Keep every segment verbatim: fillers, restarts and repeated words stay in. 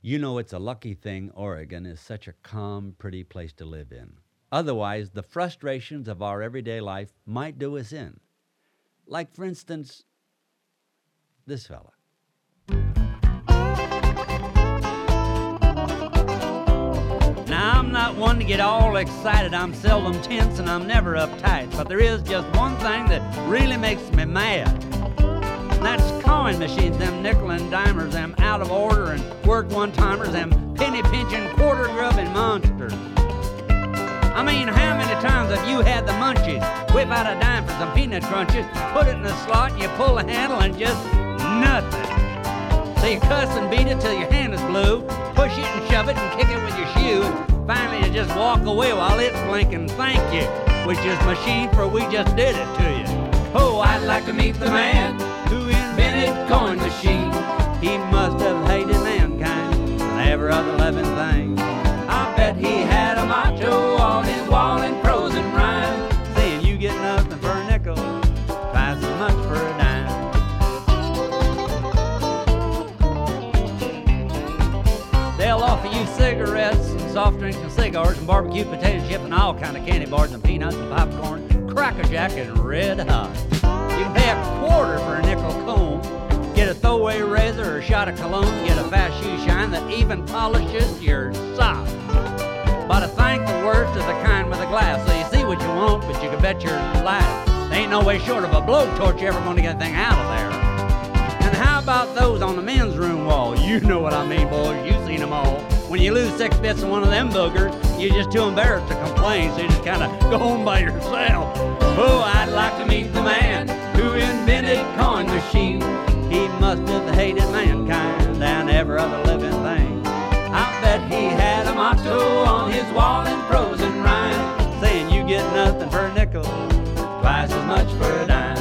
You know it's a lucky thing Oregon is such a calm, pretty place to live in. Otherwise, the frustrations of our everyday life might do us in. Like, for instance, this fella. Now, I'm not one to get all excited. I'm seldom tense and I'm never uptight. But there is just one thing that really makes me mad. And that's coin machines, them nickel and dimers, them out of order and work one-timers, them penny-pinching, quarter-grubbing monsters. I mean, how many times have you had the munchies? Whip out a dime for some peanut crunches, put it in the slot, and you pull the handle, and just nothing. So you cuss and beat it till your hand is blue, push it and shove it and kick it with your shoe, and finally you just walk away while it's blinking thank you, which is machine for we just did it to you. Oh, I'd like to meet the man who invented coin machine. He must have hated mankind and every other living thing. I bet he had a motto on his wall in prose and rhyme, saying you get nothing for a nickel, twice as much for a dime. They'll offer you cigarettes and soft drinks and cigars and barbecue potato chips and all kind of candy bars and peanuts and popcorn, Cracker Jack and Red Hot. You can pay a quarter for a nickel comb, get a throwaway razor or a shot of cologne, get a fast shoe shine that even polishes your socks. But I think the worst is the kind with a glass, so you see what you want, but you can bet your life there ain't no way short of a blowtorch you're ever going to get anything out of there. And how about those on the men's room wall? You know what I mean, boys, you've seen them all. When you lose six bits of one of them boogers, you're just too embarrassed to complain, so you just kind of go home by yourself. Oh, I'd like to meet the man who invented coin machine. He must have hated mankind and every other living thing. I bet he had a motto on his wall in prose and rhyme, saying you get nothing for a nickel, twice as much for a dime.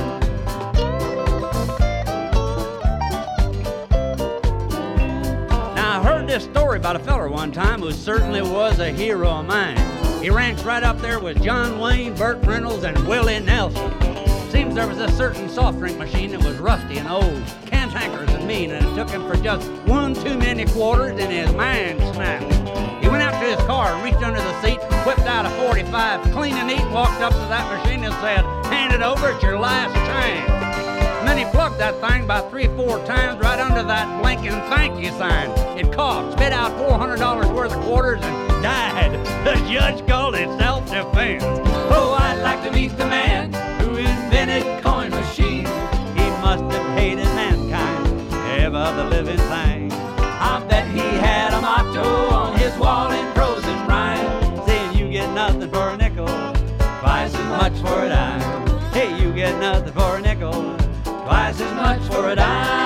Now I heard this story about a feller one time who certainly was a hero of mine. He ranks right up there with John Wayne, Burt Reynolds, and Willie Nelson. Seems there was a certain soft drink machine that was rusty and old, cantankerous and mean, and it took him for just one too many quarters and his mind snapped. He went out to his car and reached under the seat, whipped out a forty-five, clean and neat, walked up to that machine and said, hand it over, it's your last chance. And then he plugged that thing about three, four times right under that blinking thank you sign. It coughed, spit out four hundred dollars worth of quarters and died. The judge called it self-defense. Oh, I'd like to meet the man who invented coin machine. He must have hated mankind, every other living thing. I bet he had a motto on his wall in prose and rhyme, saying you get nothing for a nickel, twice as much for a dime. Hey, you get nothing for a nickel, twice as much for a dime.